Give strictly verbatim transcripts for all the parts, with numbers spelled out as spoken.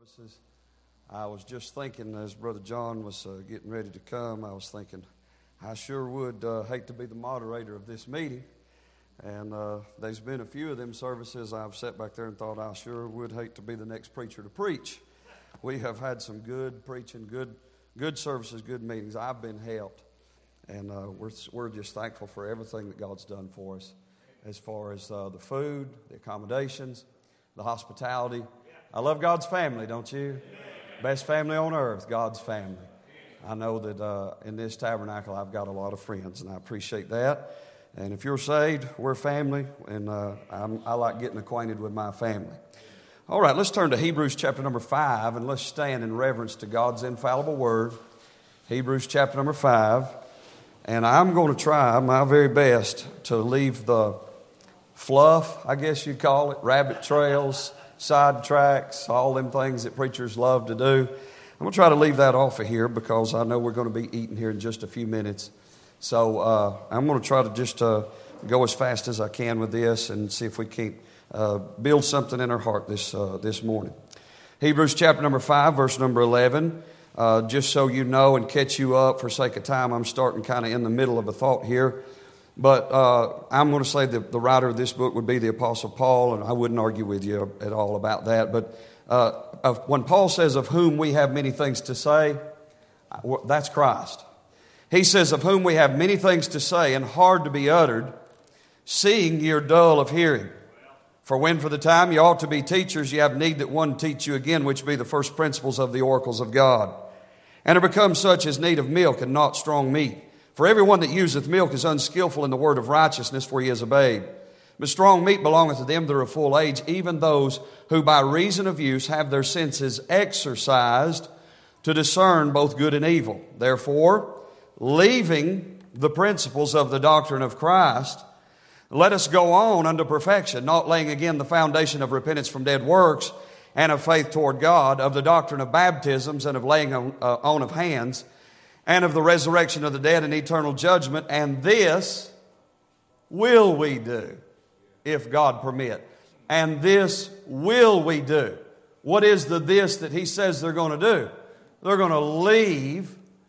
services. I was just thinking as Brother John was uh, getting ready to come, I was thinking, I sure would uh, hate to be the moderator of this meeting. And uh, there's been a few of them services I've sat back there and thought I sure would hate to be the next preacher to preach. We have had some good preaching, good good services, good meetings. I've been helped. And uh, we're, we're just thankful for everything that God's done for us as far as uh, the food, the accommodations, the hospitality. I love God's family, don't you? Best family on earth, God's family. I know that uh, in this tabernacle I've got a lot of friends, and I appreciate that. And if you're saved, we're family, and uh, I'm, I like getting acquainted with my family. All right, let's turn to Hebrews chapter number five, and let's stand in reverence to God's infallible word. Hebrews chapter number five. And I'm going to try my very best to leave the fluff, I guess you'd call it, rabbit trails, side tracks, all them things that preachers love to do. I'm going to try to leave that off of here because I know we're going to be eating here in just a few minutes. So uh, I'm going to try to just uh, go as fast as I can with this and see if we can't uh, build something in our heart this uh, this morning. Hebrews chapter number five, verse number eleven. Uh, just so you know and catch you up for sake of time, I'm starting kind of in the middle of a thought here. But uh, I'm going to say that the writer of this book would be the Apostle Paul, and I wouldn't argue with you at all about that. But uh, when Paul says, of whom we have many things to say, that's Christ. He says, of whom we have many things to say and hard to be uttered, seeing ye are dull of hearing. For when for the time you ought to be teachers, you have need that one teach you again, which be the first principles of the oracles of God. And are become such as need of milk and not strong meat. For everyone that useth milk is unskillful in the word of righteousness, for he is a babe. But strong meat belongeth to them that are of full age, even those who by reason of use have their senses exercised to discern both good and evil. Therefore, leaving the principles of the doctrine of Christ, let us go on unto perfection, not laying again the foundation of repentance from dead works, and of faith toward God, of the doctrine of baptisms, and of laying on, uh, on of hands, and of the resurrection of the dead and eternal judgment. And this will we do, if God permit. And this will we do. What is the this that he says they're going to do? They're going to leave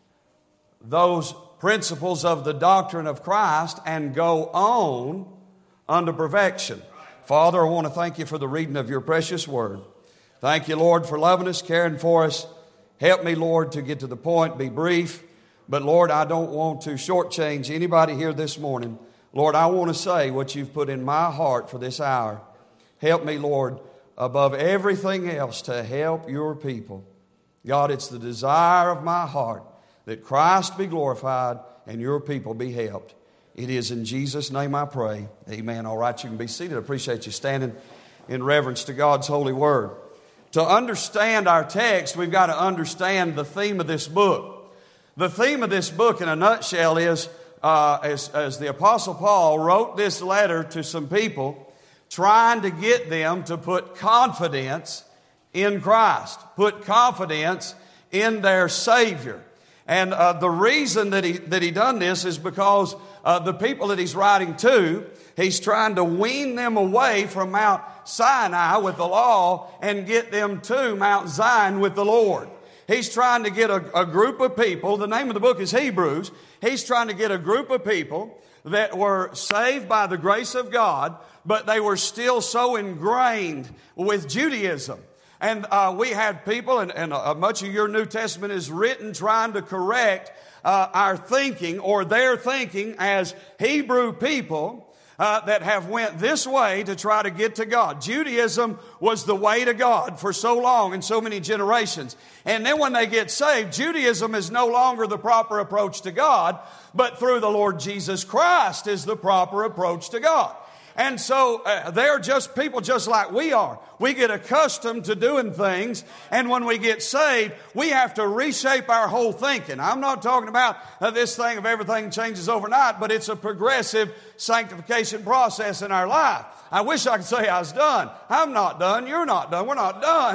those principles of the doctrine of Christ and go on unto perfection. Father, I want to thank you for the reading of your precious word. Thank you, Lord, for loving us, caring for us. Help me, Lord, to get to the point, be brief. But, Lord, I don't want to shortchange anybody here this morning. Lord, I want to say what you've put in my heart for this hour. Help me, Lord, above everything else to help your people. God, it's the desire of my heart that Christ be glorified and your people be helped. It is in Jesus' name I pray. Amen. All right, you can be seated. I appreciate you standing in reverence to God's holy word. To understand our text, we've got to understand the theme of this book. The theme of this book in a nutshell is, uh, as, as the Apostle Paul wrote this letter to some people, trying to get them to put confidence in Christ, put confidence in their Savior. And uh, the reason that he that he done this is because uh, the people that he's writing to, he's trying to wean them away from Mount Sinai with the law and get them to Mount Zion with the Lord. He's trying to get a, a group of people, the name of the book is Hebrews, he's trying to get a group of people that were saved by the grace of God, but they were still so ingrained with Judaism. And uh, we had people, and, and uh, much of your New Testament is written trying to correct uh, our thinking or their thinking as Hebrew people uh, that have went this way to try to get to God. Judaism was the way to God for so long and so many generations. And then when they get saved, Judaism is no longer the proper approach to God, but through the Lord Jesus Christ is the proper approach to God. And so uh, they're just people just like we are. We get accustomed to doing things, and when we get saved, we have to reshape our whole thinking. I'm not talking about uh, this thing of everything changes overnight, but it's a progressive sanctification process in our life. I wish I could say I was done. I'm not done. You're not done. We're not done.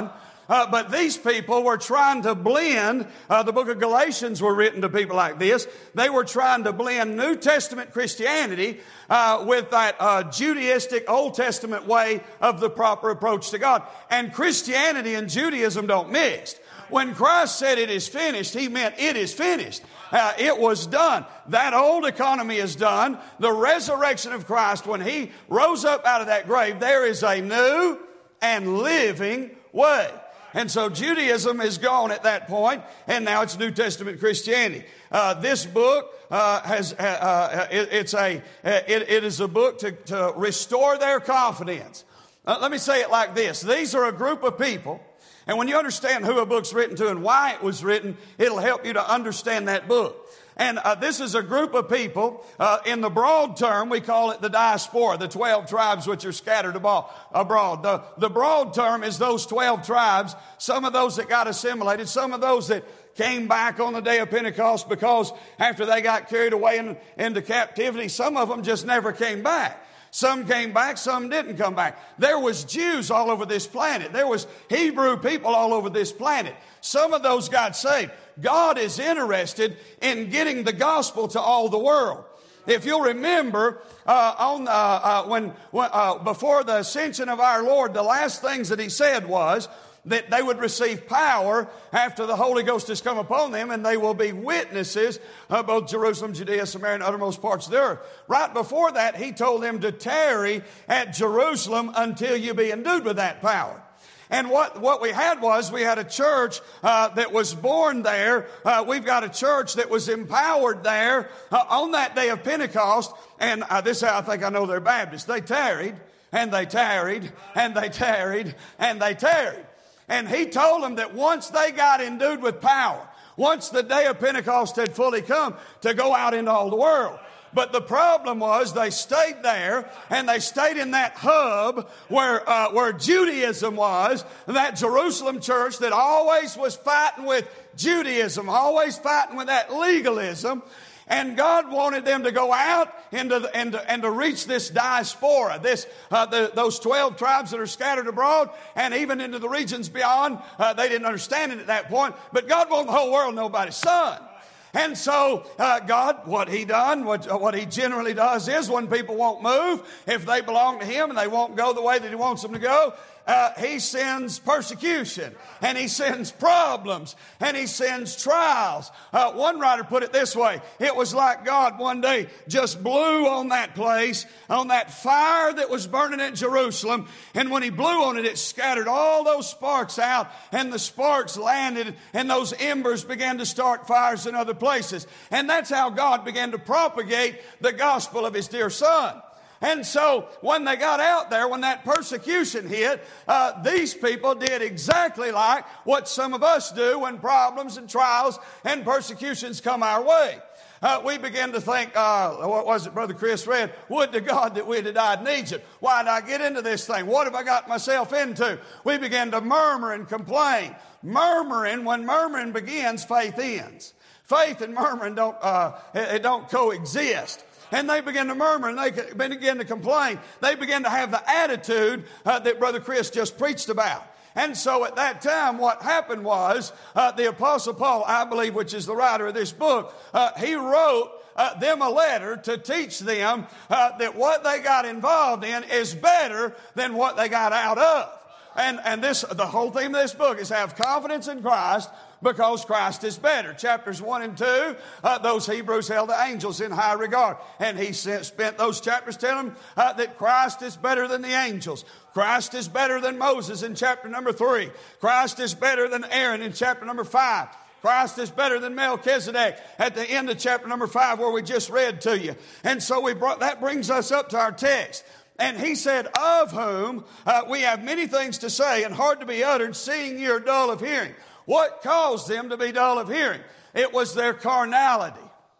Uh, but these people were trying to blend, uh, the book of Galatians were written to people like this. They were trying to blend New Testament Christianity uh, with that uh, Judaistic Old Testament way of the proper approach to God. And Christianity and Judaism don't mix. When Christ said it is finished, He meant it is finished. Uh, it was done. That old economy is done. The resurrection of Christ, when He rose up out of that grave, there is a new and living way. And so Judaism is gone at that point, and now it's New Testament Christianity. Uh, this book uh, has uh, uh, it, it's a it, it is a book to, to restore their confidence. Uh, let me say it like this: these are a group of people, and when you understand who a book's written to and why it was written, it'll help you to understand that book. And uh, this is a group of people, uh, in the broad term, we call it the diaspora, the twelve tribes which are scattered abroad. The, the broad term is those twelve tribes, some of those that got assimilated, some of those that came back on the day of Pentecost because after they got carried away in, into captivity, some of them just never came back. Some came back, some didn't come back. There was Jews all over this planet. There was Hebrew people all over this planet. Some of those got saved. God is interested in getting the gospel to all the world. If you'll remember, uh, on uh, uh, when, when uh, before the ascension of our Lord, the last things that He said was that they would receive power after the Holy Ghost has come upon them, and they will be witnesses of both Jerusalem, Judea, Samaria, and uttermost parts of the earth. Right before that, He told them to tarry at Jerusalem until you be endued with that power. And what, what we had was, we had a church uh, that was born there. Uh, we've got a church that was empowered there uh, on that day of Pentecost. And uh, this is how I think I know they're Baptists. They tarried, and they tarried, and they tarried, and they tarried. And He told them that once they got endued with power, once the day of Pentecost had fully come, to go out into all the world. But the problem was they stayed there, and they stayed in that hub where uh, where Judaism was, that Jerusalem church that always was fighting with Judaism, always fighting with that legalism. And God wanted them to go out into the, and, to, and to reach this diaspora, this uh, the, those twelve tribes that are scattered abroad, and even into the regions beyond. Uh, they didn't understand it at that point, but God wanted the whole world to know about His Son. And so uh, God, what He done, what, what He generally does is, when people won't move, if they belong to Him and they won't go the way that He wants them to go, uh, He sends persecution, and He sends problems, and He sends trials. Uh, one writer put it this way: it was like God one day just blew on that place, on that fire that was burning at Jerusalem, and when He blew on it, it scattered all those sparks out, and the sparks landed, and those embers began to start fires in other places. And that's how God began to propagate the gospel of His dear Son. And so when they got out there, when that persecution hit, uh, these people did exactly like what some of us do when problems and trials and persecutions come our way. Uh, we begin to think, uh, what was it Brother Chris read? Would to God that we had died in Egypt. Why did I get into this thing? What have I got myself into? We begin to murmur and complain. Murmuring, when murmuring begins, faith ends. Faith and murmuring don't, uh, it don't coexist. And they begin to murmur, and they begin to complain. They begin to have the attitude uh, that Brother Chris just preached about. And so at that time, what happened was, uh, the Apostle Paul, I believe, which is the writer of this book, uh, he wrote uh, them a letter to teach them uh, that what they got involved in is better than what they got out of. And, and this, the whole theme of this book is have confidence in Christ, because Christ is better. Chapters one and two, uh, those Hebrews held the angels in high regard. And he spent those chapters telling them uh, that Christ is better than the angels. Christ is better than Moses in chapter number three. Christ is better than Aaron in chapter number five. Christ is better than Melchizedek at the end of chapter number five, where we just read to you. And so we brought, that brings us up to our text. And he said, of whom uh, we have many things to say and hard to be uttered, seeing ye are dull of hearing. What caused them to be dull of hearing? It was their carnality.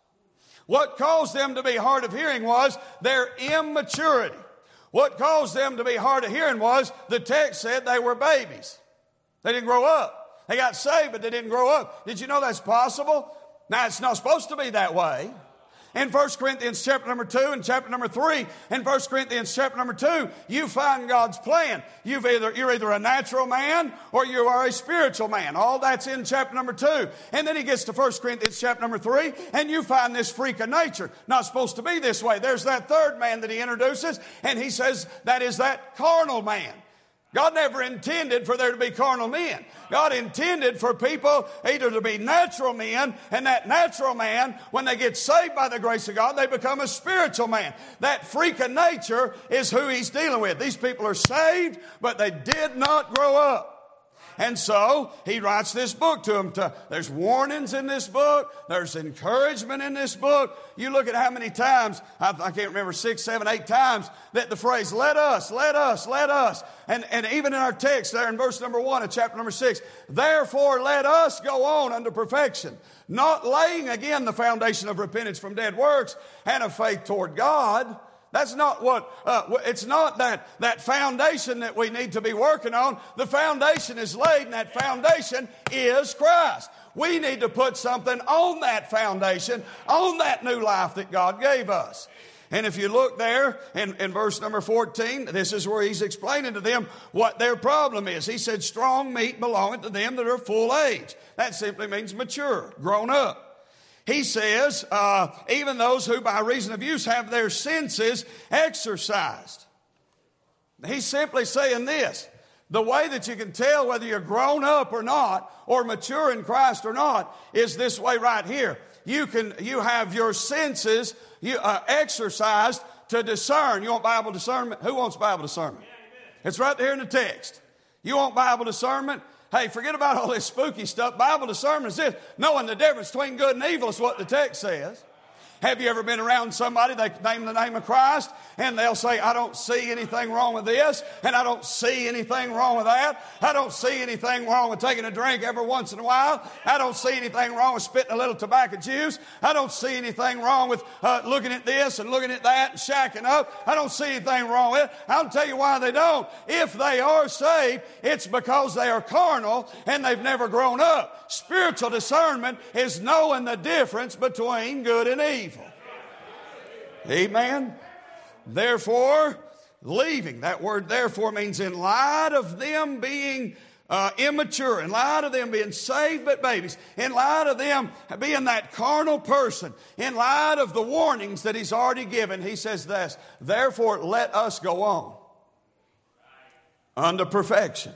What caused them to be hard of hearing was their immaturity. What caused them to be hard of hearing was, the text said, they were babies. They didn't grow up. They got saved, but they didn't grow up. Did you know that's possible? Now, it's not supposed to be that way. In First Corinthians chapter number two and chapter number three, in First Corinthians chapter number two, you find God's plan. You've either, you're either a natural man or you are a spiritual man. All that's in chapter number two. And then he gets to First Corinthians chapter number three, and you find this freak of nature. Not supposed to be this way. There's that third man that he introduces, and he says that is that carnal man. God never intended for there to be carnal men. God intended for people either to be natural men, and that natural man, when they get saved by the grace of God, they become a spiritual man. That freak of nature is who he's dealing with. These people are saved, but they did not grow up. And so he writes this book to them. To, there's warnings in this book. There's encouragement in this book. You look at how many times, I, I can't remember, six, seven, eight times, that the phrase, let us, let us, let us. And, and even in our text there in verse number one of chapter number six, therefore let us go on unto perfection, not laying again the foundation of repentance from dead works and of faith toward God. That's not what, uh, it's not that, that foundation that we need to be working on. The foundation is laid, and that foundation is Christ. We need to put something on that foundation, on that new life that God gave us. And if you look there in, in verse number fourteen, this is where he's explaining to them what their problem is. He said, strong meat belongeth to them that are full age. That simply means mature, grown up. He says, uh, even those who by reason of use have their senses exercised. He's simply saying this. The way that you can tell whether you're grown up or not, or mature in Christ or not, is this way right here. You can, you have your senses you, uh, exercised to discern. You want Bible discernment? Who wants Bible discernment? It's right there in the text. You want Bible discernment? Hey, forget about all this spooky stuff. Bible discernment is this. Knowing the difference between good and evil is what the text says. Have you ever been around somebody, they name the name of Christ, and they'll say, I don't see anything wrong with this, and I don't see anything wrong with that. I don't see anything wrong with taking a drink every once in a while. I don't see anything wrong with spitting a little tobacco juice. I don't see anything wrong with uh, looking at this and looking at that and shacking up. I don't see anything wrong with it. I'll tell you why they don't. If they are saved, it's because they are carnal and they've never grown up. Spiritual discernment is knowing the difference between good and evil. Amen. Therefore, leaving. That word therefore means in light of them being uh, immature, in light of them being saved but babies, in light of them being that carnal person, in light of the warnings that he's already given, he says this, therefore let us go on unto perfection.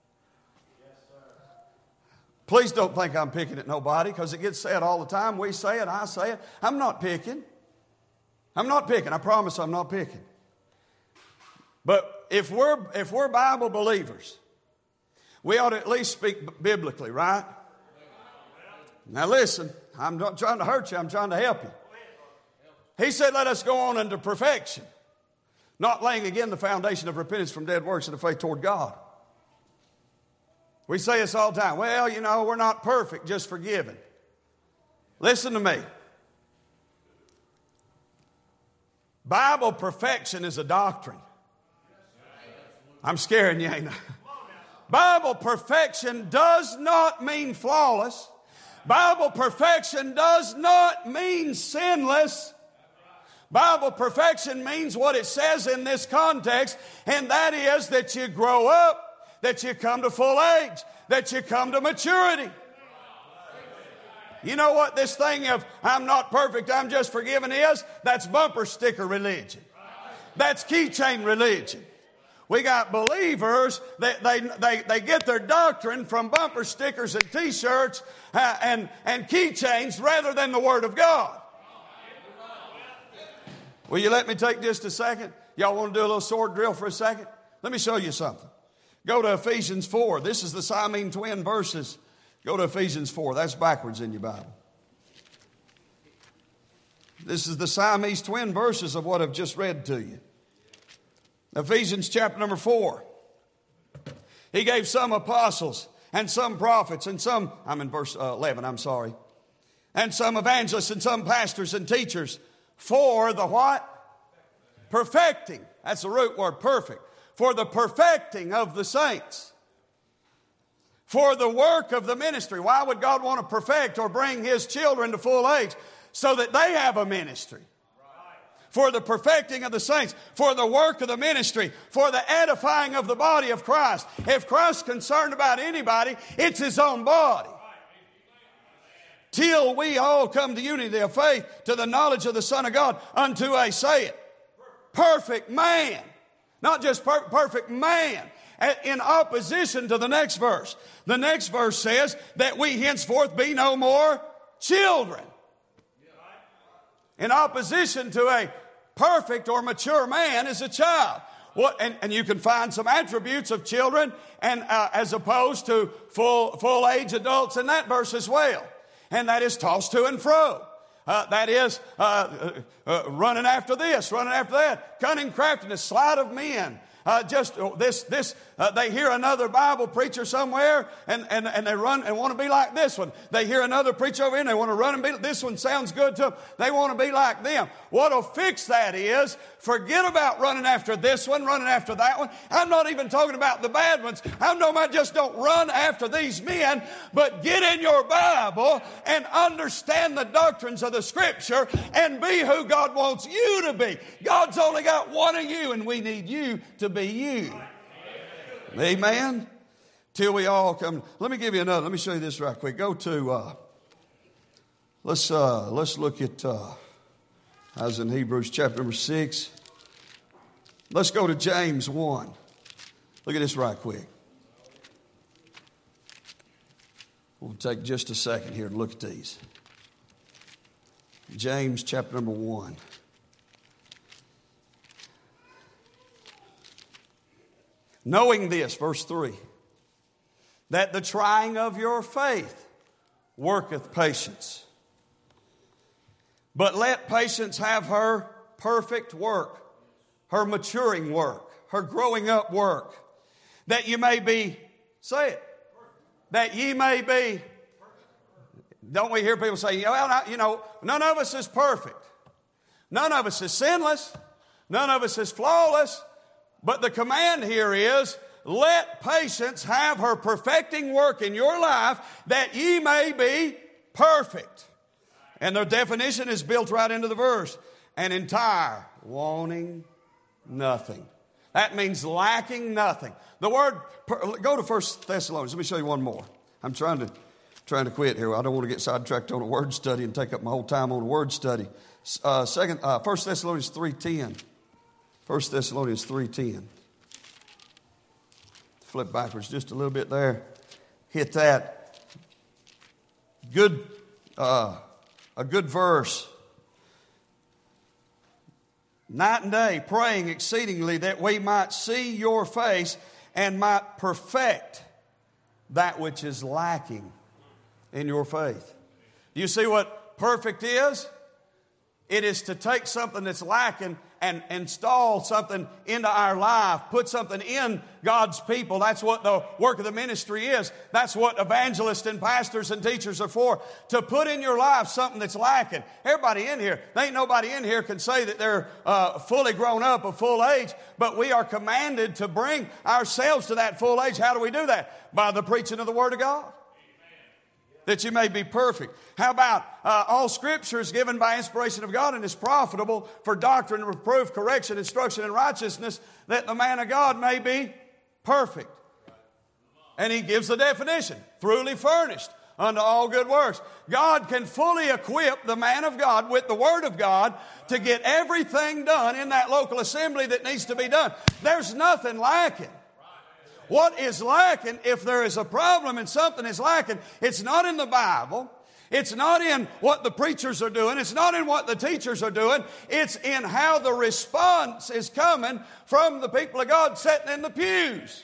Please don't think I'm picking at nobody, because it gets said all the time. We say it, I say it. I'm not picking. I'm not picking. I promise I'm not picking. But if we're, if we're Bible believers, we ought to at least speak biblically, right? Now listen, I'm not trying to hurt you. I'm trying to help you. He said, let us go on unto perfection, not laying again the foundation of repentance from dead works and of faith toward God. We say this all the time. Well, you know, we're not perfect, just forgiven. Listen to me. Bible perfection is a doctrine. I'm scaring you, ain't I? Bible perfection does not mean flawless. Bible perfection does not mean sinless. Bible perfection means what it says in this context, and that is that you grow up, that you come to full age, that you come to maturity. You know what this thing of I'm not perfect, I'm just forgiven is? That's bumper sticker religion. That's keychain religion. We got believers that they, they, they get their doctrine from bumper stickers and t-shirts uh, and, and keychains rather than the Word of God. Will you let me take just a second? Y'all want to do a little sword drill for a second? Let me show you something. Go to Ephesians four. This is the Siamese twin verses. Go to Ephesians four. That's backwards in your Bible. This is the Siamese twin verses of what I've just read to you. Ephesians chapter number four. He gave some apostles and some prophets and some, I'm in verse eleven, I'm sorry. And some evangelists and some pastors and teachers for the what? Perfecting. That's the root word, perfect. For the perfecting of the saints. For the work of the ministry. Why would God want to perfect or bring His children to full age? so that they have a ministry. For the perfecting of the saints, for the work of the ministry, for the edifying of the body of Christ. If Christ's concerned about anybody, it's His own body. Till we all come to unity of faith, to the knowledge of the Son of God, unto a, say it, perfect man. Not just per- perfect man. In opposition to the next verse. The next verse says that we henceforth be no more children. In opposition to a perfect or mature man is a child. What, and, and you can find some attributes of children and uh, as opposed to full, full age adults in that verse as well. And that is tossed to and fro. Uh, that is uh, uh, uh, running after this, running after that. Cunning craftiness, sleight of men. Uh, just this, this. Uh, they hear another Bible preacher somewhere, and, and, and they run and want to be like this one. They hear another preacher over here, and they want to run and be. This one sounds good to them. They want to be like them. What'll fix that is forget about running after this one, running after that one. I'm not even talking about the bad ones. I'm talking about just don't run after these men, but get in your Bible and understand the doctrines of the Scripture and be who God wants you to be. God's only got one of you, and we need you to be you. Amen. Till we all come. Let me give you another. Let me show you this right quick. Go to. Uh, let's uh, let's look at. Uh, I was in Hebrews chapter number six. Let's go to James one. Look at this right quick. We'll take just a second here and look at these. James chapter number one. Knowing this, verse three, that the trying of your faith worketh patience. But let patience have her perfect work, her maturing work, her growing up work, that you may be, say it, that ye may be, don't we hear people say, well, you know, none of us is perfect. None of us is sinless. None of us is flawless. But the command here is, let patience have her perfecting work in your life, that ye may be perfect. And the definition is built right into the verse. And entire, wanting nothing. That means lacking nothing. The word, go to First Thessalonians. Let me show you one more. I'm trying to trying to quit here. I don't want to get sidetracked on a word study and take up my whole time on a word study. Uh, second, uh, First Thessalonians three ten. First Thessalonians three ten. Flip backwards just a little bit there. Hit that. Good, uh, a good verse. Night and day, praying exceedingly that we might see your face and might perfect that which is lacking in your faith. Do you see what perfect is? It is to take something that's lacking and install something into our life, put something in God's people. That's what the work of the ministry is. That's what evangelists and pastors and teachers are for, to put in your life something that's lacking. Everybody in here, there ain't nobody in here can say that they're uh, fully grown up of full age, but we are commanded to bring ourselves to that full age. How do we do that? By the preaching of the Word of God. That you may be perfect. How about uh, all Scripture is given by inspiration of God and is profitable for doctrine, reproof, correction, instruction, and righteousness, that the man of God may be perfect. And he gives the definition, thoroughly furnished unto all good works. God can fully equip the man of God with the Word of God to get everything done in that local assembly that needs to be done. There's nothing lacking. What is lacking, if there is a problem and something is lacking, it's not in the Bible. It's not in what the preachers are doing. It's not in what the teachers are doing. It's in how the response is coming from the people of God sitting in the pews.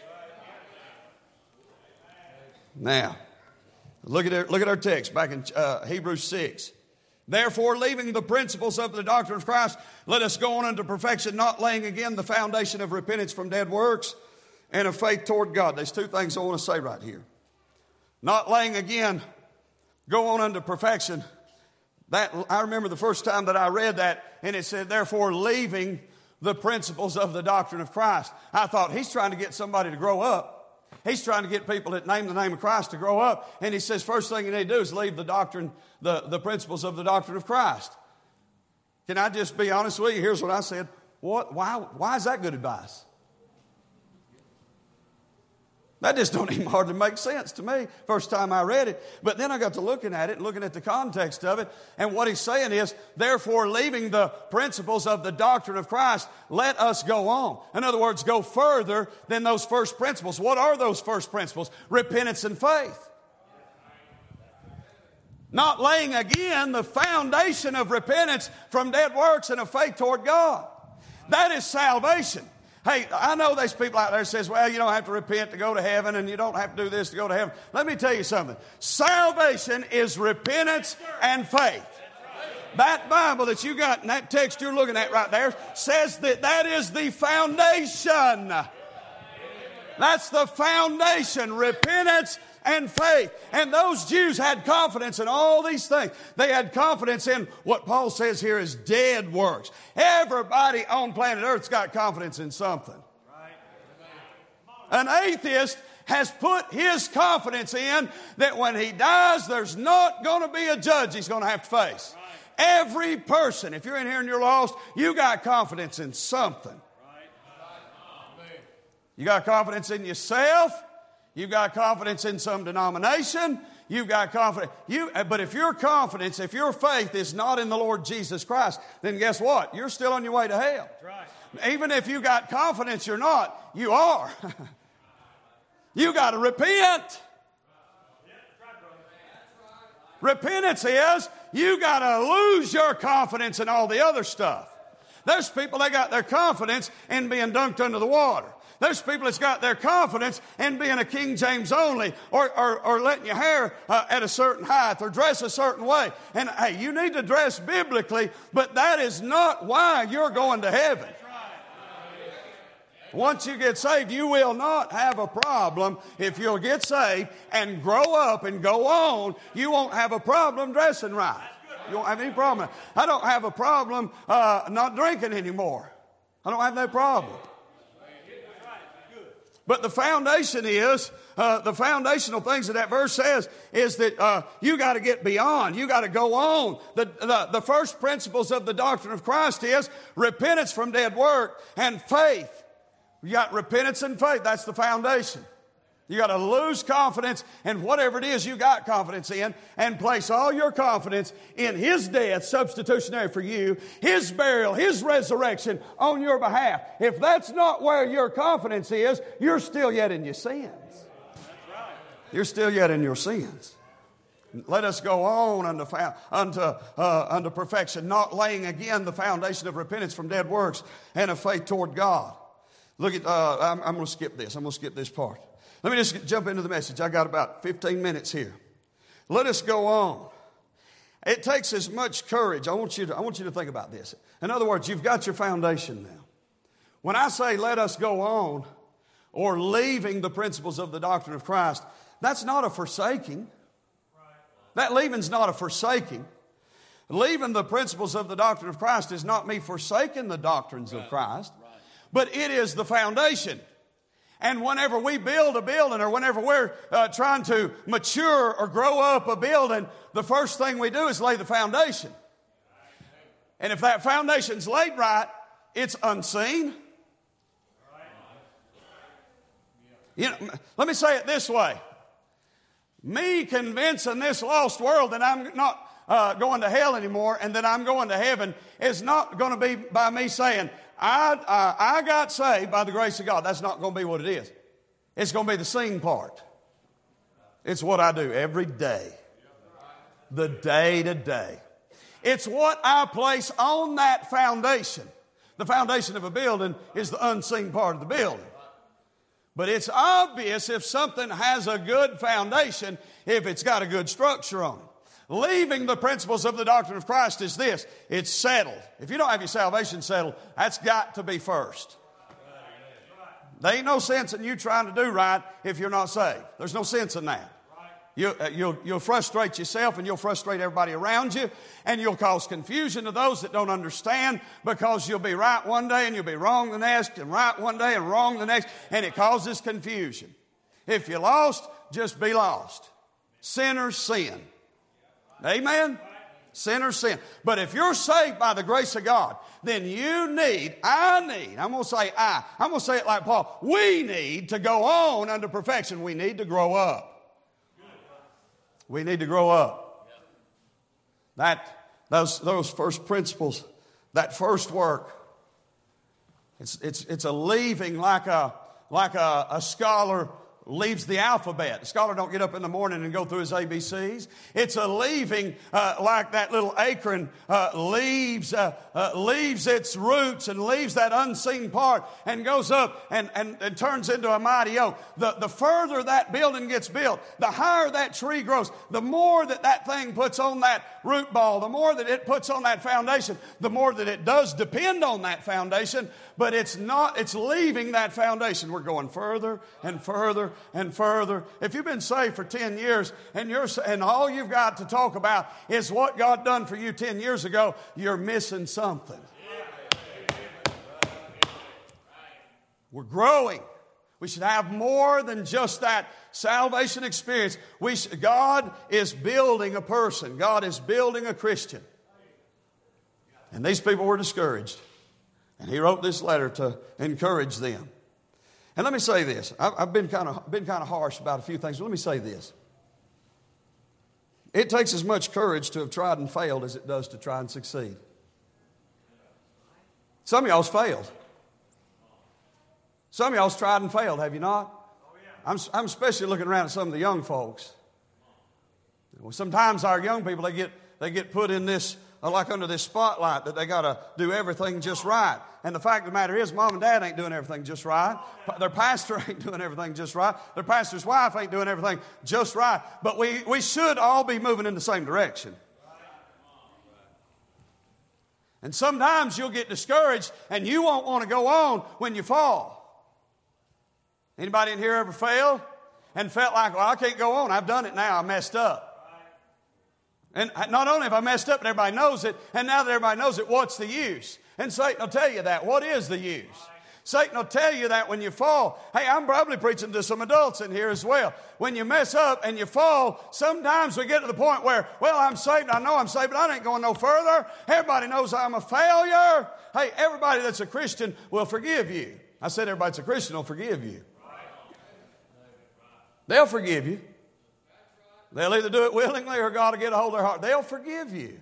Now, look at our, look at our text back in uh, Hebrews six. Therefore, leaving the principles of the doctrine of Christ, let us go on unto perfection, not laying again the foundation of repentance from dead works, and of faith toward God. There's two things I want to say right here. Not laying again, go on unto perfection. That I remember the first time that I read that, and it said, therefore, leaving the principles of the doctrine of Christ. I thought, he's trying to get somebody to grow up. He's trying to get people that name the name of Christ to grow up. And he says, first thing you need to do is leave the doctrine, the, the principles of the doctrine of Christ. Can I just be honest with you? Here's what I said. What? Why, why is that good advice? That just don't even hardly make sense to me first time I read it. But then I got to looking at it and looking at the context of it. And what he's saying is, therefore, leaving the principles of the doctrine of Christ, let us go on. In other words, go further than those first principles. What are those first principles? Repentance and faith. Not laying again the foundation of repentance from dead works and of faith toward God. That is salvation. Hey, I know there's people out there that says, well, you don't have to repent to go to heaven and you don't have to do this to go to heaven. Let me tell you something. Salvation is repentance and faith. That Bible that you got in that text you're looking at right there says that that is the foundation. That's the foundation, repentance and faith. And those Jews had confidence in all these things. They had confidence in what Paul says here is dead works. Everybody on planet Earth's got confidence in something. An atheist has put his confidence in that when he dies, there's not going to be a judge he's going to have to face. Every person, if you're in here and you're lost, you got confidence in something. You got confidence in yourself. You've got confidence in some denomination. You've got confidence. You, but if your confidence, if your faith is not in the Lord Jesus Christ, then guess what? You're still on your way to hell. That's right. Even if you got confidence you're not, you are. You got to repent. Repentance is you got to lose your confidence in all the other stuff. There's people, they got their confidence in being dunked under the water. There's people that's got their confidence in being a King James only or, or, or letting your hair uh, at a certain height or dress a certain way. And hey, you need to dress biblically, but that is not why you're going to heaven. Once you get saved, you will not have a problem. If you'll get saved and grow up and go on, you won't have a problem dressing right. You won't have any problem. I don't have a problem uh, not drinking anymore. I don't have no problem. But the foundation is, uh, the foundational things that that verse says is that uh, you got to get beyond. You got to go on. The, the, the first principles of the doctrine of Christ is repentance from dead work and faith. You got repentance and faith. That's the foundation. You got to lose confidence in whatever it is you got confidence in and place all your confidence in His death, substitutionary for you, His burial, His resurrection on your behalf. If that's not where your confidence is, you're still yet in your sins. You're still yet in your sins. Let us go on unto, unto, uh, unto perfection, not laying again the foundation of repentance from dead works and of faith toward God. Look at, uh, I'm, I'm going to skip this. I'm going to skip this part. Let me just jump into the message. I got about fifteen minutes here. Let us go on. It takes as much courage. I want you to, I want you to think about this. In other words, you've got your foundation now. When I say let us go on or leaving the principles of the doctrine of Christ, that's not a forsaking. That leaving's not a forsaking. Leaving the principles of the doctrine of Christ is not me forsaking the doctrines of Christ, but it is the foundation. And whenever we build a building or whenever we're uh, trying to mature or grow up a building, the first thing we do is lay the foundation. And if that foundation's laid right, it's unseen. You know, let me say it this way. Me convincing this lost world that I'm not uh, going to hell anymore and that I'm going to heaven is not going to be by me saying, I, uh, I got saved by the grace of God. That's not going to be what it is. It's going to be the seen part. It's what I do every day. The day to day. It's what I place on that foundation. The foundation of a building is the unseen part of the building. But it's obvious if something has a good foundation, if it's got a good structure on it. Leaving the principles of the doctrine of Christ is this. It's settled. If you don't have your salvation settled, that's got to be first. There ain't no sense in you trying to do right if you're not saved. There's no sense in that. You, uh, you'll, you'll frustrate yourself and you'll frustrate everybody around you, and you'll cause confusion to those that don't understand, because you'll be right one day and you'll be wrong the next, and right one day and wrong the next, and it causes confusion. If you're lost, just be lost. Sinners sin. Amen? Sinners sin. But if you're saved by the grace of God, then you need, I need, I'm going to say I, I'm going to say it like Paul, we need to go on unto perfection. We need to grow up. We need to grow up. That, those, those first principles, that first work, it's, it's, it's a leaving like a, like a, a scholar leaves the alphabet. The scholar don't get up in the morning and go through his A B Cs. It's a leaving uh, like that little acorn uh, leaves uh, uh, leaves its roots and leaves that unseen part and goes up and, and, and turns into a mighty oak. The, the further that building gets built, the higher that tree grows, the more that that thing puts on that root ball, the more that it puts on that foundation, the more that it does depend on that foundation, but it's not, it's leaving that foundation. We're going further and further and further. If you've been saved for ten years and you're and all you've got to talk about is what God done for you ten years ago, you're missing something. We're growing. We should have more than just that salvation experience. We should, God is building a person. God is building a Christian. And these people were discouraged. And he wrote this letter to encourage them. And let me say this. I've been kind of been kind of harsh about a few things, but let me say this. It takes as much courage to have tried and failed as it does to try and succeed. Some of y'all's failed. Some of y'all's tried and failed, have you not? I'm, I'm especially looking around at some of the young folks. Well, sometimes our young people, they get they get put in this, like under this spotlight that they got to do everything just right. And the fact of the matter is, mom and dad ain't doing everything just right. Their pastor ain't doing everything just right. Their pastor's wife ain't doing everything just right. But we, we should all be moving in the same direction. And sometimes you'll get discouraged and you won't want to go on when you fall. Anybody in here ever failed and felt like, well, I can't go on. I've done it now. I messed up. And not only have I messed up, but everybody knows it. And now that everybody knows it, what's the use? And Satan will tell you that. What is the use? Satan will tell you that when you fall. Hey, I'm probably preaching to some adults in here as well. When you mess up and you fall, sometimes we get to the point where, well, I'm saved. I know I'm saved, but I ain't going no further. Everybody knows I'm a failure. Hey, everybody that's a Christian will forgive you. I said everybody that's a Christian will forgive you. They'll forgive you. They'll either do it willingly or God will get a hold of their heart. They'll forgive you.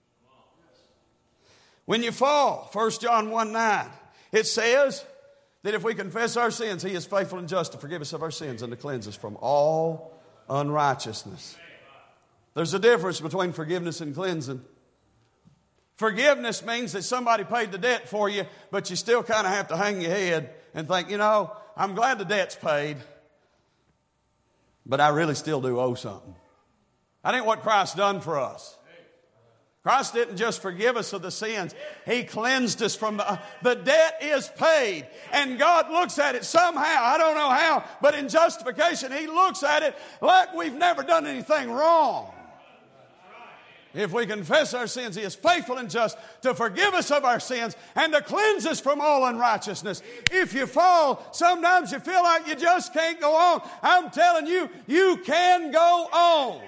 When you fall, First John one nine, it says that if we confess our sins, He is faithful and just to forgive us of our sins and to cleanse us from all unrighteousness. There's a difference between forgiveness and cleansing. Forgiveness means that somebody paid the debt for you, but you still kind of have to hang your head and think, you know, I'm glad the debt's paid, but I really still do owe something. That ain't what Christ done for us. Christ didn't just forgive us of the sins. He cleansed us from the... Uh, the debt is paid. And God looks at it somehow. I don't know how. But in justification, He looks at it like we've never done anything wrong. If we confess our sins, He is faithful and just to forgive us of our sins and to cleanse us from all unrighteousness. If you fall, sometimes you feel like you just can't go on. I'm telling you, you can go on.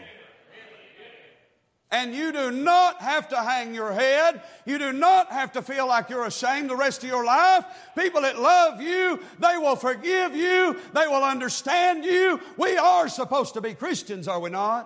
And you do not have to hang your head. You do not have to feel like you're ashamed the rest of your life. People that love you, they will forgive you. They will understand you. We are supposed to be Christians, are we not?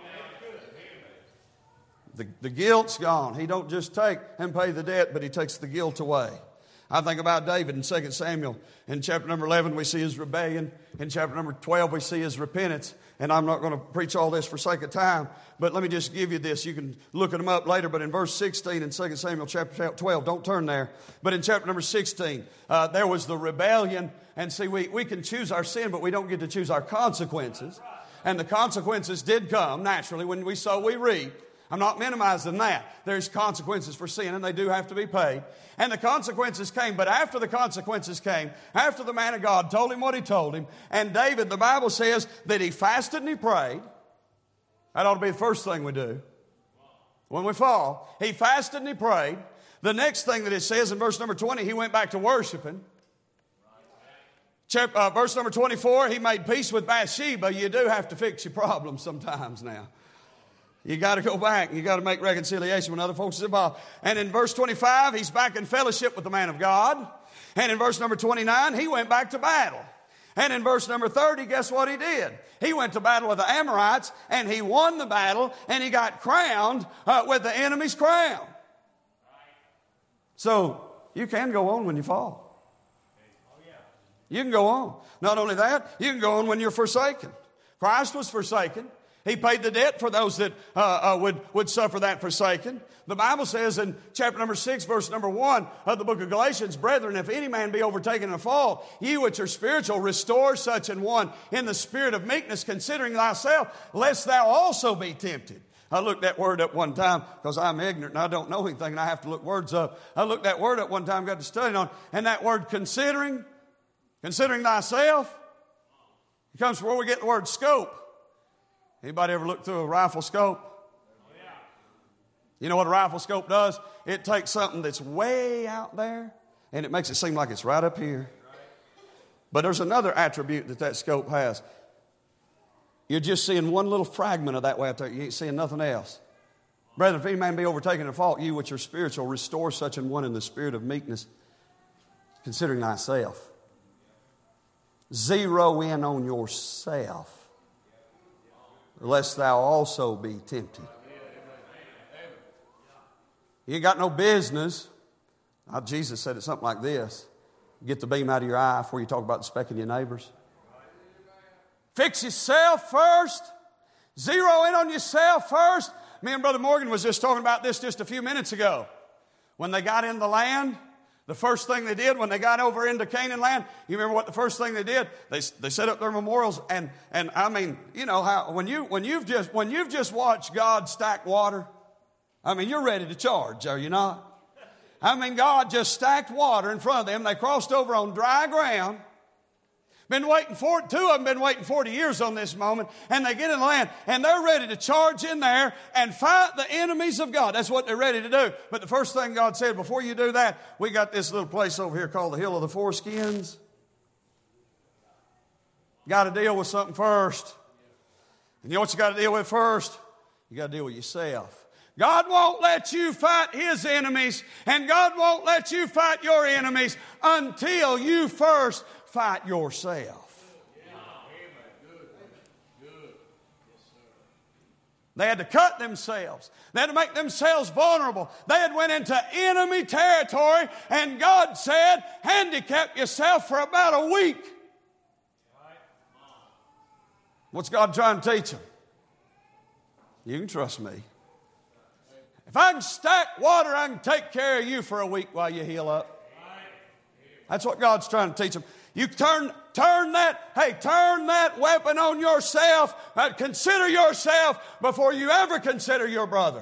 The, the guilt's gone. He don't just take and pay the debt, but He takes the guilt away. I think about David in Second Samuel. In chapter number eleven, we see his rebellion. In chapter number twelve, we see his repentance. And I'm not going to preach all this for sake of time, but let me just give you this. You can look them up later, but in verse sixteen in Second Samuel chapter twelve, don't turn there, but in chapter number sixteen, uh, there was the rebellion. And see, we, we can choose our sin, but we don't get to choose our consequences. And the consequences did come, naturally, when we sow, we reap. I'm not minimizing that. There's consequences for sin, and they do have to be paid. And the consequences came, but after the consequences came, after the man of God told him what he told him, and David, the Bible says that he fasted and he prayed. That ought to be the first thing we do when we fall. He fasted and he prayed. The next thing that it says in verse number twenty, he went back to worshiping. Chap, uh, verse number twenty-four, he made peace with Bathsheba. You do have to fix your problems sometimes now. You got to go back. You got to make reconciliation when other folks are involved. And in verse twenty-five, he's back in fellowship with the man of God. And in verse number twenty-nine, he went back to battle. And in verse number thirty, guess what he did? He went to battle with the Amorites, and he won the battle, and he got crowned uh, with the enemy's crown. So you can go on when you fall. You can go on. Not only that, you can go on when you're forsaken. Christ was forsaken. He paid the debt for those that uh, uh, would, would suffer that forsaken. The Bible says in chapter number six, verse number one of the book of Galatians, brethren, if any man be overtaken in a fault, ye which are spiritual, restore such an one in the spirit of meekness, considering thyself, lest thou also be tempted. I looked that word up one time because I'm ignorant and I don't know anything and I have to look words up. I looked that word up one time, got to study on, and that word considering, considering thyself, it comes from where we get the word scope. Anybody ever look through a rifle scope? You know what a rifle scope does? It takes something that's way out there and it makes it seem like it's right up here. But there's another attribute that that scope has. You're just seeing one little fragment of that way out there. You ain't seeing nothing else. Brethren, if any man be overtaken in a fault, you which are spiritual, restore such an one in the spirit of meekness, considering thyself. Zero in on yourself, lest thou also be tempted. You ain't got no business. Now, Jesus said it something like this. Get the beam out of your eye before you talk about the speck in your neighbor's. Fix yourself first. Zero in on yourself first. Me and Brother Morgan was just talking about this just a few minutes ago. When they got in the land, the first thing they did when they got over into Canaan land, you remember what the first thing they did? They they set up their memorials, and and I mean, you know how when you when you've just when you've just watched God stack water, I mean, you're ready to charge, are you not? I mean, God just stacked water in front of them. They crossed over on dry ground. Been waiting for two of them been waiting forty years on this moment, and they get in the land and they're ready to charge in there and fight the enemies of God. That's what they're ready to do. But the first thing God said, before you do that, we got this little place over here called the Hill of the Foreskins. Got to deal with something first. And you know what you got to deal with first? You got to deal with yourself. God won't let you fight His enemies, and God won't let you fight your enemies until you first fight yourself. They had to cut themselves. They had to make themselves vulnerable. They had went into enemy territory, and God said, handicap yourself for about a week. What's God trying to teach them? You can trust me. If I can stack water, I can take care of you for a week while you heal up. That's what God's trying to teach them. You turn, turn that, hey, turn that weapon on yourself. Uh, consider yourself before you ever consider your brother.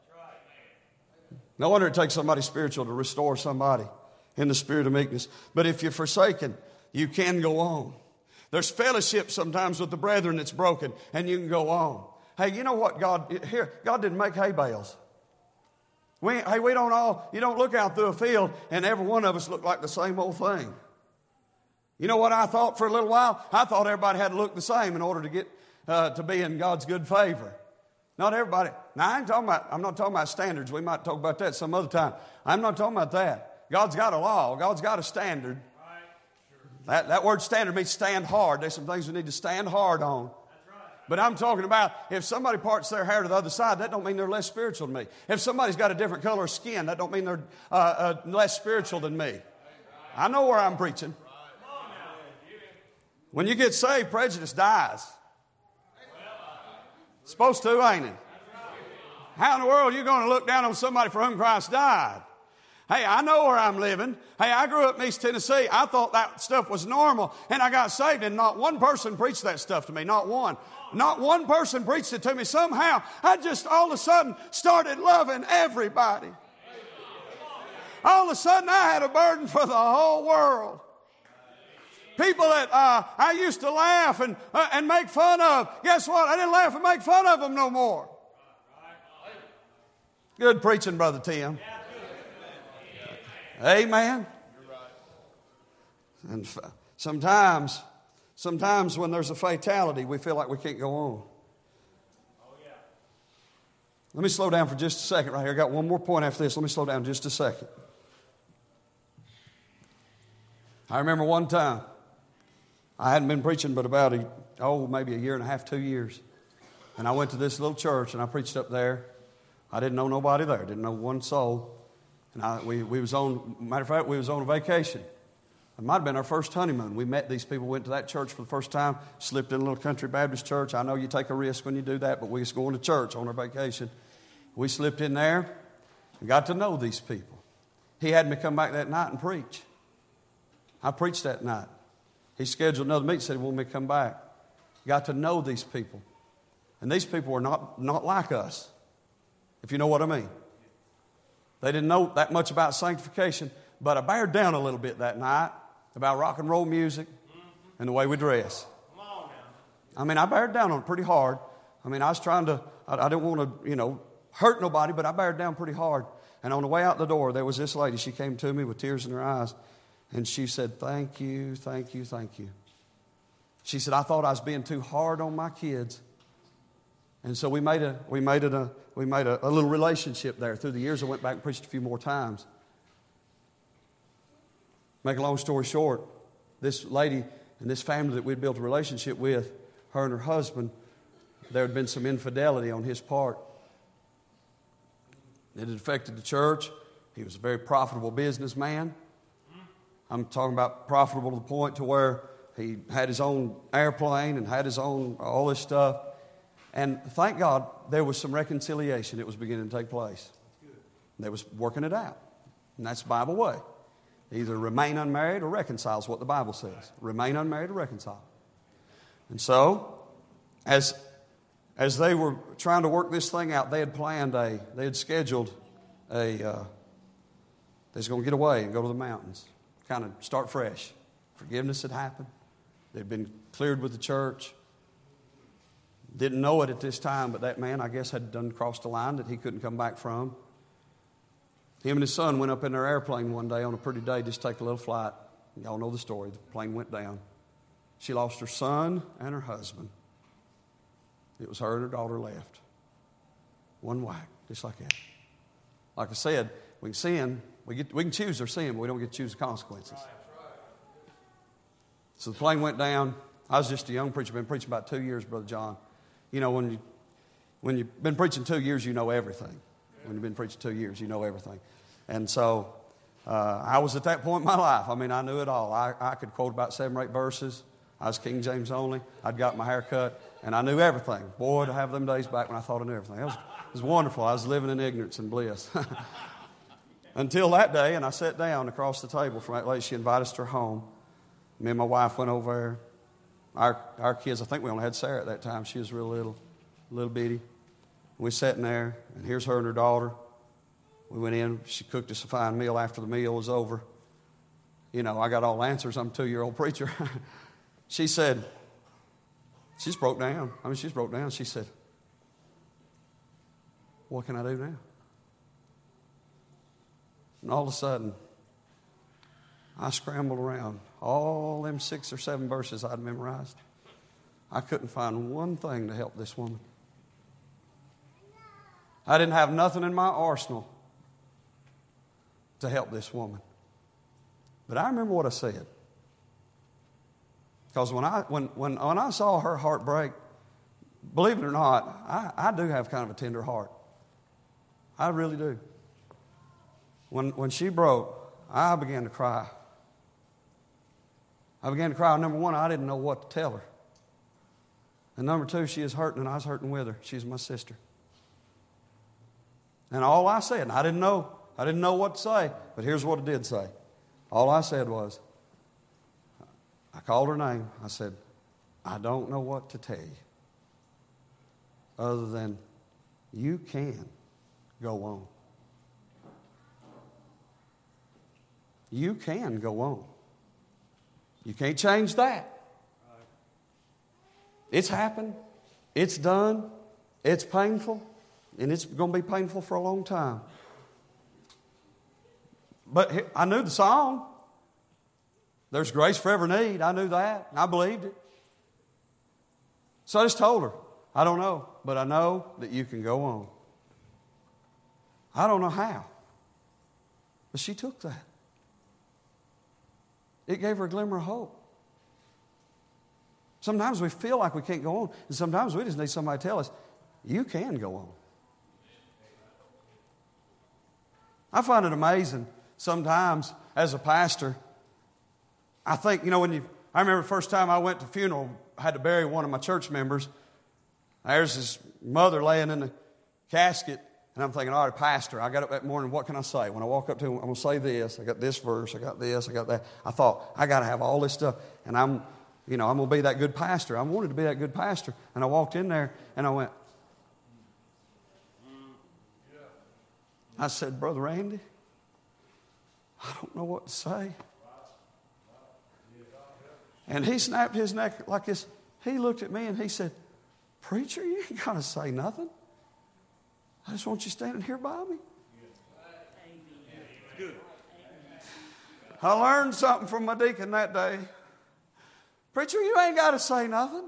No wonder it takes somebody spiritual to restore somebody in the spirit of meekness. But if you're forsaken, you can go on. There's fellowship sometimes with the brethren that's broken, and you can go on. Hey, you know what God, here, God didn't make hay bales. We, hey, we don't all, you don't look out through a field and every one of us look like the same old thing. You know what I thought for a little while? I thought everybody had to look the same in order to get, uh, to be in God's good favor. Not everybody. Now, I ain't talking about, I'm not talking about standards. We might talk about that some other time. I'm not talking about that. God's got a law. God's got a standard. That, that word standard means stand hard. There's some things we need to stand hard on. But I'm talking about if somebody parts their hair to the other side, that don't mean they're less spiritual than me. If somebody's got a different color of skin, that don't mean they're uh, uh, less spiritual than me. I know where I'm preaching. When you get saved, prejudice dies. It's supposed to, ain't it? How in the world are you going to look down on somebody for whom Christ died? Hey, I know where I'm living. Hey, I grew up in East Tennessee. I thought that stuff was normal, and I got saved, and not one person preached that stuff to me. Not one. Not one person preached it to me. Somehow, I just all of a sudden started loving everybody. All of a sudden, I had a burden for the whole world. People that uh, I used to laugh and, uh, and make fun of, guess what? I didn't laugh and make fun of them no more. Good preaching, Brother Tim. Amen. And Sometimes, sometimes when there's a fatality, we feel like we can't go on. Oh, yeah. Let me slow down for just a second right here. I got one more point after this. Let me slow down just a second. I remember one time, I hadn't been preaching but about, a, oh, maybe a year and a half, two years. And I went to this little church and I preached up there. I didn't know nobody there, didn't know one soul. And I, we, we was on, matter of fact, we was on a vacation. It might have been our first honeymoon. We met these people, went to that church for the first time, slipped in a little country Baptist church. I know you take a risk when you do that, but we was going to church on our vacation. We slipped in there and got to know these people. He had me come back that night and preach. I preached that night. He scheduled another meeting, said he wanted me to come back. Got to know these people. And these people were not, not like us, if you know what I mean. They didn't know that much about sanctification, but I bared down a little bit that night about rock and roll music and the way we dress. I mean, I bared down on it pretty hard. I mean, I was trying to, I, I didn't want to, you know, hurt nobody, but I bared down pretty hard. And on the way out the door, there was this lady. She came to me with tears in her eyes, and she said, thank you, thank you, thank you. She said, I thought I was being too hard on my kids. And so we made a we made it a we made a, a little relationship there. Through the years, I went back and preached a few more times. Make a long story short, this lady and this family that we'd built a relationship with, her and her husband, there had been some infidelity on his part. It had affected the church. He was a very profitable businessman. I'm talking about profitable to the point to where he had his own airplane and had his own all this stuff. And thank God there was some reconciliation that was beginning to take place. They was working it out. And that's the Bible way. Either remain unmarried or reconcile is what the Bible says. Remain unmarried or reconcile. And so, as, as they were trying to work this thing out, they had planned a, they had scheduled a, uh, they was going to get away and go to the mountains. Kind of start fresh. Forgiveness had happened. They'd been cleared with the church. Didn't know it at this time, but that man, I guess, had done crossed a line that he couldn't come back from. Him and his son went up in their airplane one day on a pretty day, just take a little flight. Y'all know the story. The plane went down. She lost her son and her husband. It was her and her daughter left. One whack, just like that. Like I said, we can sin. We, get, we can choose our sin, but we don't get to choose the consequences. So the plane went down. I was just a young preacher. Been preaching about two years, Brother John. You know, when, you, when you've been preaching two years, you know everything. When you've been preaching two years, you know everything. And so uh, I was at that point in my life. I mean, I knew it all. I, I could quote about seven or eight verses. I was King James only. I'd got my hair cut, and I knew everything. Boy, to have them days back when I thought I knew everything. It was, it was wonderful. I was living in ignorance and bliss. Until that day, and I sat down across the table from that lady. She invited us to her home. Me and my wife went over there. Our our kids, I think we only had Sarah at that time. She was real little, little bitty. We sat in there, and here's her and her daughter. We went in. She cooked us a fine meal after the meal was over. You know, I got all answers. I'm a two-year-old preacher. She said, she's broke down. I mean, she's broke down. She said, what can I do now? And all of a sudden, I scrambled around all them six or seven verses I'd memorized. I couldn't find one thing to help this woman. I didn't have nothing in my arsenal to help this woman. But I remember what I said. Because when I when when when I saw her heart break, believe it or not, I, I do have kind of a tender heart. I really do. When when she broke, I began to cry. I began to cry. Number one, I didn't know what to tell her. And number two, she is hurting and I was hurting with her. She's my sister. And all I said, and I didn't know, I didn't know what to say, but here's what I did say. All I said was, I called her name. I said, I don't know what to tell you other than you can go on. You can go on. You can't change that. It's happened. It's done. It's painful. And it's going to be painful for a long time. But I knew the song. There's grace for every need. I knew that. And I believed it. So I just told her, I don't know, but I know that you can go on. I don't know how. But she took that. It gave her a glimmer of hope. Sometimes we feel like we can't go on, and sometimes we just need somebody to tell us, you can go on. I find it amazing sometimes as a pastor. I think, you know, when you, I remember the first time I went to a funeral, I had to bury one of my church members. There's his mother laying in the casket, and I'm thinking, all right, pastor, I got up that morning, what can I say? When I walk up to him, I'm going to say this, I got this verse, I got this, I got that. I thought, I got to have all this stuff, and I'm, you know, I'm going to be that good pastor. I wanted to be that good pastor. And I walked in there, and I went, I said, Brother Randy, I don't know what to say. And he snapped his neck like this. He looked at me and he said, Preacher, you ain't got to say nothing. I just want you standing here by me. Good. I learned something from my deacon that day. Preacher, you ain't got to say nothing.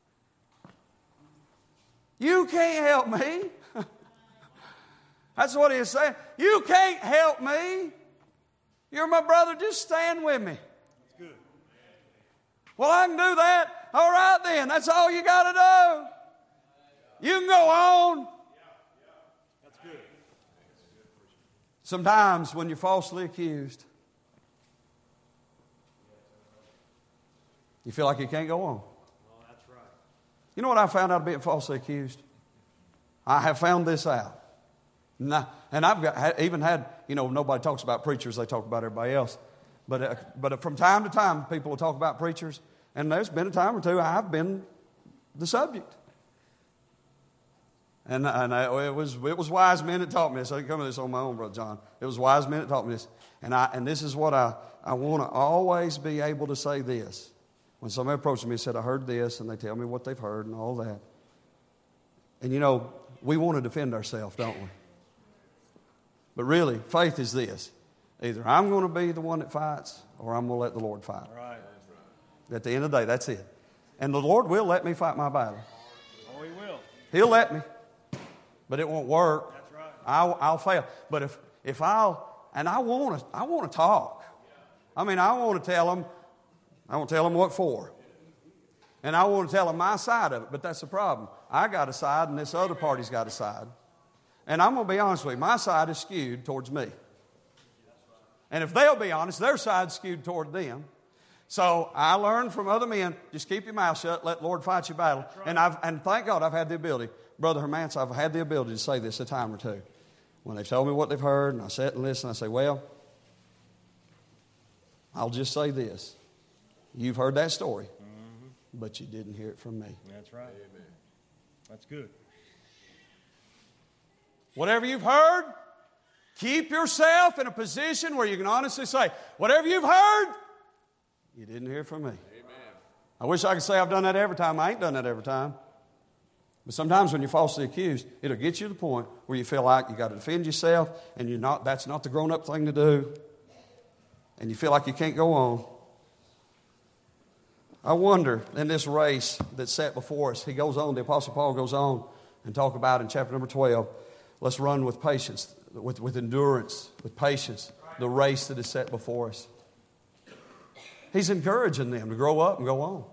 You can't help me. That's what he was saying. You can't help me. You're my brother. Just stand with me. That's good. Well, I can do that. All right then. That's all you got to do. You can go on. That's good. Sometimes when you're falsely accused, you feel like you can't go on. Oh, that's right. You know what I found out of being falsely accused? I have found this out. And I've got, even had, you know, nobody talks about preachers, they talk about everybody else. But, uh, but from time to time, people will talk about preachers, and there's been a time or two I've been the subject. And, and I, it was it was wise men that taught me this. I didn't come to this on my own, Brother John. It was wise men that taught me this. And, I, and this is what I, I want to always be able to say this. When somebody approaches me and said, I heard this, and they tell me what they've heard and all that. And, you know, we want to defend ourselves, don't we? But really, faith is this. Either I'm going to be the one that fights or I'm going to let the Lord fight. Right. At the end of the day, that's it. And the Lord will let me fight my battle. Oh, He will. He'll let me. But it won't work. That's right. I'll, I'll fail. But if, if I'll, and I want to, I want to talk. I mean, I want to tell them, I want to tell them what for. And I want to tell them my side of it. But that's the problem. I got a side and this other party's got a side. And I'm going to be honest with you, my side is skewed towards me. And if they'll be honest, their side's skewed toward them. So I learned from other men, just keep your mouth shut, let the Lord fight your battle. Right. And I've and thank God I've had the ability. Brother Hermance, I've had the ability to say this a time or two. When they've told me what they've heard, and I sit and listen, I say, well, I'll just say this. You've heard that story, mm-hmm. but you didn't hear it from me. That's right. Amen. That's good. Whatever you've heard, keep yourself in a position where you can honestly say, whatever you've heard, you didn't hear from me. Amen. I wish I could say I've done that every time. I ain't done that every time. But sometimes when you're falsely accused, it'll get you to the point where you feel like you got to defend yourself, and you're not. That's not the grown-up thing to do. And you feel like you can't go on. I wonder, in this race that's set before us, he goes on, the Apostle Paul goes on and talk about in chapter number twelve, let's run with patience, with, with endurance, with patience, the race that is set before us. He's encouraging them to grow up and go on.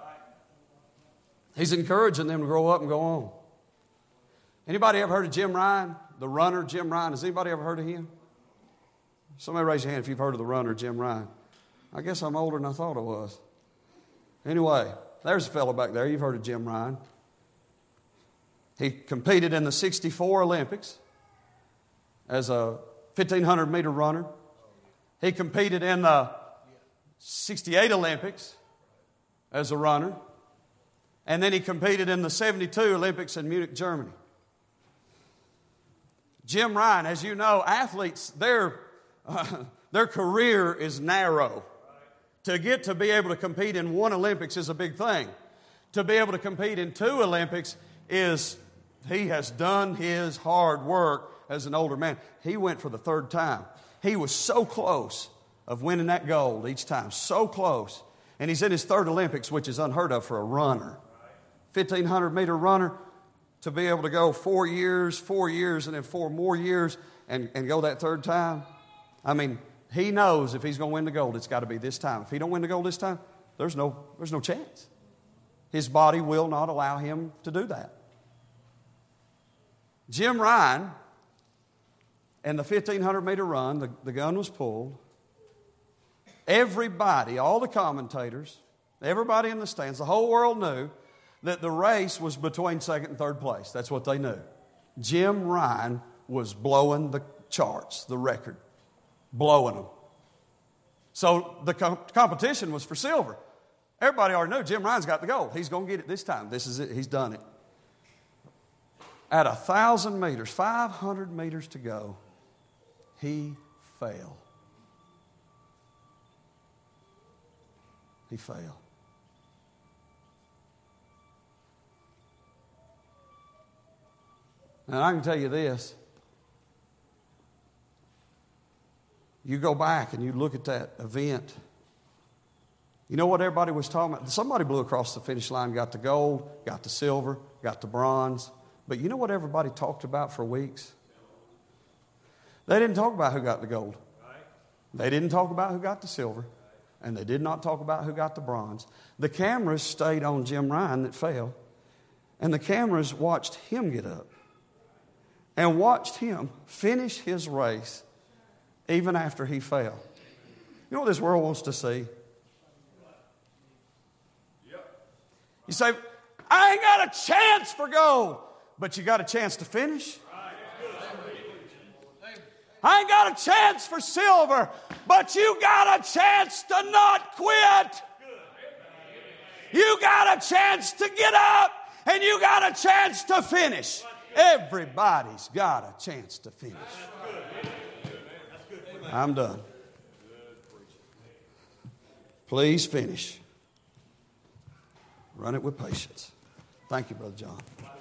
He's encouraging them to grow up and go on. Anybody ever heard of Jim Ryan, the runner Jim Ryan? Has anybody ever heard of him? Somebody raise your hand if you've heard of the runner Jim Ryan. I guess I'm older than I thought I was. Anyway, there's a fellow back there. You've heard of Jim Ryan. He competed in the sixty-four Olympics as a fifteen hundred meter runner. He competed in the sixty-eight Olympics as a runner. And then he competed in the seventy-two Olympics in Munich, Germany. Jim Ryan, as you know, athletes, their, uh, their career is narrow. To get to be able to compete in one Olympics is a big thing. To be able to compete in two Olympics is, he has done his hard work as an older man. He went for the third time. He was so close of winning that gold each time. So close. And he's in his third Olympics, which is unheard of for a runner. fifteen hundred meter runner, to be able to go four years, four years, and then four more years and, and go that third time. I mean, he knows if he's going to win the gold, it's got to be this time. If he don't win the gold this time, there's no, there's no chance. His body will not allow him to do that. Jim Ryan, in the fifteen hundred meter run, the, the gun was pulled. Everybody, all the commentators, everybody in the stands, the whole world knew that the race was between second and third place. That's what they knew. Jim Ryan was blowing the charts, the record, blowing them. So the com- competition was for silver. Everybody already knew Jim Ryan's got the gold. He's going to get it this time. This is it. He's done it. At a thousand meters, five hundred meters to go, he fell. He fell. And I can tell you this. You go back and you look at that event. You know what everybody was talking about? Somebody blew across the finish line, got the gold, got the silver, got the bronze. But you know what everybody talked about for weeks? They didn't talk about who got the gold. They didn't talk about who got the silver. And they did not talk about who got the bronze. The cameras stayed on Jim Ryan that fell. And the cameras watched him get up. And watched him finish his race even after he fell. You know what this world wants to see? You say, I ain't got a chance for gold. But you got a chance to finish? I ain't got a chance for silver, but you got a chance to not quit. You got a chance to get up, and you got a chance to finish. Everybody's got a chance to finish. I'm done. Please finish. Run it with patience. Thank you, Brother John.